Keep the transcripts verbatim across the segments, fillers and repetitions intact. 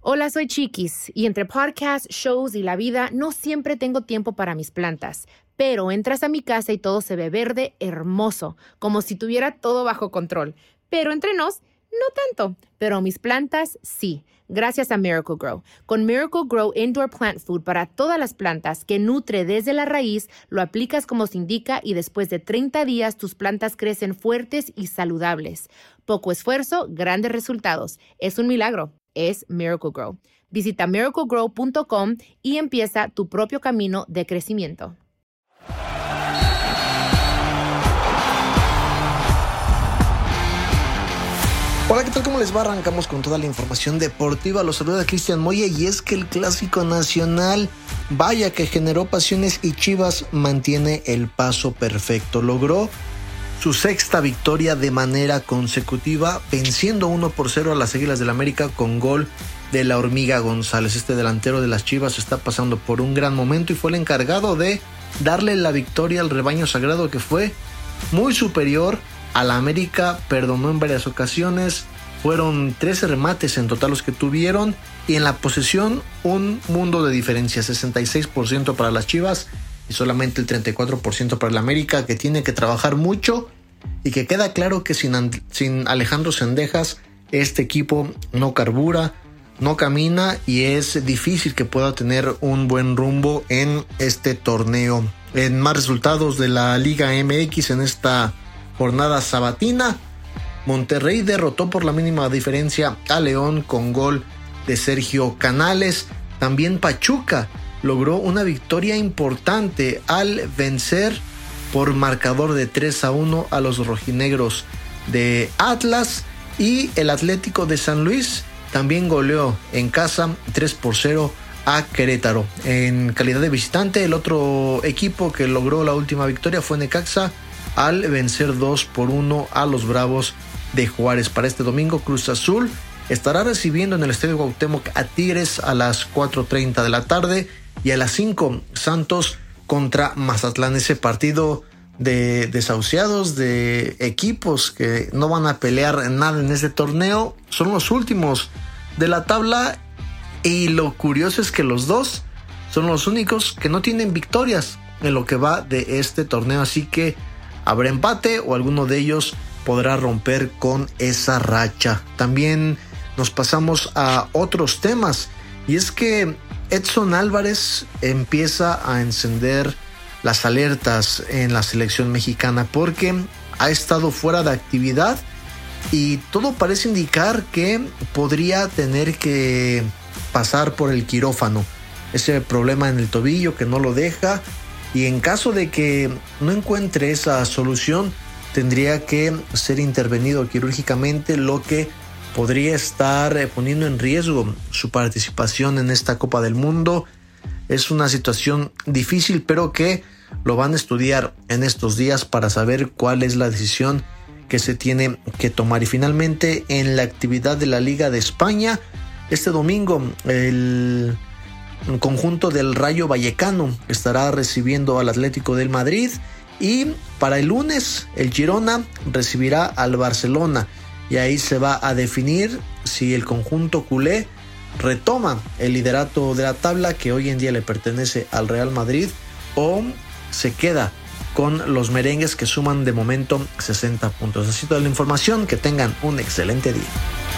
Hola, soy Chiquis, y entre podcasts, shows y la vida, no siempre tengo tiempo para mis plantas. Pero entras a mi casa y todo se ve verde, hermoso, como si tuviera todo bajo control. Pero entre nos, no tanto. Pero mis plantas, sí, gracias a Miracle-Gro. Con Miracle-Gro Indoor Plant Food para todas las plantas, que nutre desde la raíz, lo aplicas como se indica y después de treinta días tus plantas crecen fuertes y saludables. Poco esfuerzo, grandes resultados. Es un milagro. Es Miracle-Gro. Visita miracle grow punto com y empieza tu propio camino de crecimiento. Hola, ¿qué tal? ¿Cómo les va? Arrancamos con toda la información deportiva. Los saluda Cristian Moya y es que el Clásico Nacional, vaya que generó pasiones y Chivas mantiene el paso perfecto. Logró su sexta victoria de manera consecutiva, venciendo uno por cero a las Águilas del América con gol de la Hormiga González. Este delantero de las Chivas está pasando por un gran momento y fue el encargado de darle la victoria al rebaño sagrado, que fue muy superior a la América. Perdonó en varias ocasiones, fueron trece remates en total los que tuvieron y en la posesión un mundo de diferencia, sesenta y seis por ciento para las Chivas y solamente el treinta y cuatro por ciento para el América, que tiene que trabajar mucho y que queda claro que sin, And- sin Alejandro Zendejas este equipo no carbura, no camina y es difícil que pueda tener un buen rumbo en este torneo. En más resultados de la Liga M X en esta jornada sabatina, Monterrey derrotó por la mínima diferencia a León con gol de Sergio Canales. También Pachuca logró una victoria importante al vencer por marcador de tres a uno a los rojinegros de Atlas, y el Atlético de San Luis también goleó en casa tres por cero a Querétaro. En calidad de visitante, el otro equipo que logró la última victoria fue Necaxa al vencer dos por uno a los Bravos de Juárez. Para este domingo, Cruz Azul estará recibiendo en el Estadio Cuauhtémoc a Tigres a las cuatro treinta de la tarde y a las cinco Santos contra Mazatlán. Ese partido de desahuciados, de equipos que no van a pelear nada en este torneo, son los últimos de la tabla, y lo curioso es que los dos son los únicos que no tienen victorias en lo que va de este torneo, así que habrá empate o alguno de ellos podrá romper con esa racha. También nos pasamos a otros temas, y es que Edson Álvarez empieza a encender las alertas en la selección mexicana porque ha estado fuera de actividad y todo parece indicar que podría tener que pasar por el quirófano. Ese problema en el tobillo que no lo deja, y en caso de que no encuentre esa solución tendría que ser intervenido quirúrgicamente, lo que podría estar poniendo en riesgo su participación en esta Copa del Mundo. Es una situación difícil, pero que lo van a estudiar en estos días para saber cuál es la decisión que se tiene que tomar. Y finalmente, en la actividad de la Liga de España, este domingo el conjunto del Rayo Vallecano estará recibiendo al Atlético del Madrid, y para el lunes el Girona recibirá al Barcelona, y ahí se va a definir si el conjunto culé retoma el liderato de la tabla que hoy en día le pertenece al Real Madrid, o se queda con los merengues, que suman de momento sesenta puntos. Así toda la información, que tengan un excelente día.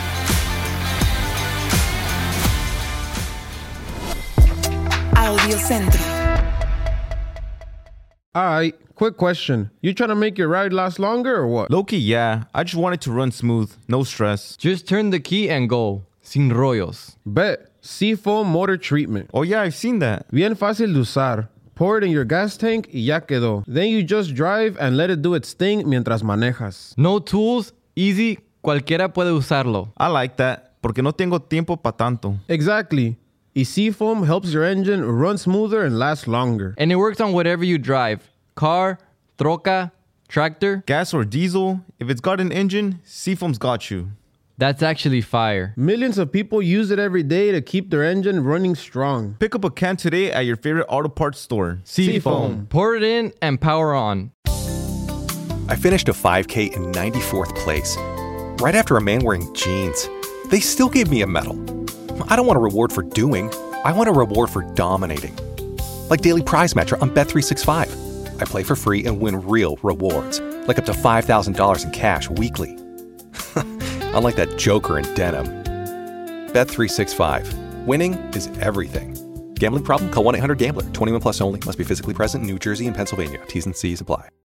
Audio Centro. Alright, quick question. You trying to make your ride last longer or what? Low-key, yeah. I just want it to run smooth, no stress. Just turn the key and go. Sin rollos. Bet. Seafoam Motor Treatment. Oh yeah, I've seen that. Bien fácil de usar. Pour it in your gas tank y ya quedó. Then you just drive and let it do its thing mientras manejas. No tools, easy, cualquiera puede usarlo. I like that, porque no tengo tiempo pa' tanto. Exactly. Y Seafoam helps your engine run smoother and last longer. And it works on whatever you drive. Car, troca, tractor. Gas or diesel, if it's got an engine, Seafoam's got you. That's actually fire. Millions of people use it every day to keep their engine running strong. Pick up a can today at your favorite auto parts store. Seafoam. Pour it in and power on. I finished a five K in ninety-fourth place, right after a man wearing jeans. They still gave me a medal. I don't want a reward for doing. I want a reward for dominating. Like Daily Prize Matcher on Bet three sixty-five. I play for free and win real rewards, like up to five thousand dollars in cash weekly. Unlike that joker in denim. Bet three sixty-five. Winning is everything. Gambling problem? Call one eight hundred gambler. twenty-one plus only. Must be physically present in New Jersey and Pennsylvania. T's and C's apply.